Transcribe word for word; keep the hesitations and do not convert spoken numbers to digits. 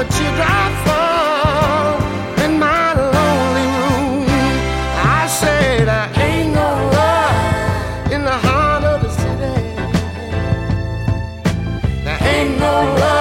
a teardrop fall in my lonely room. I say there ain't no love in the heart of the city. There ain't no love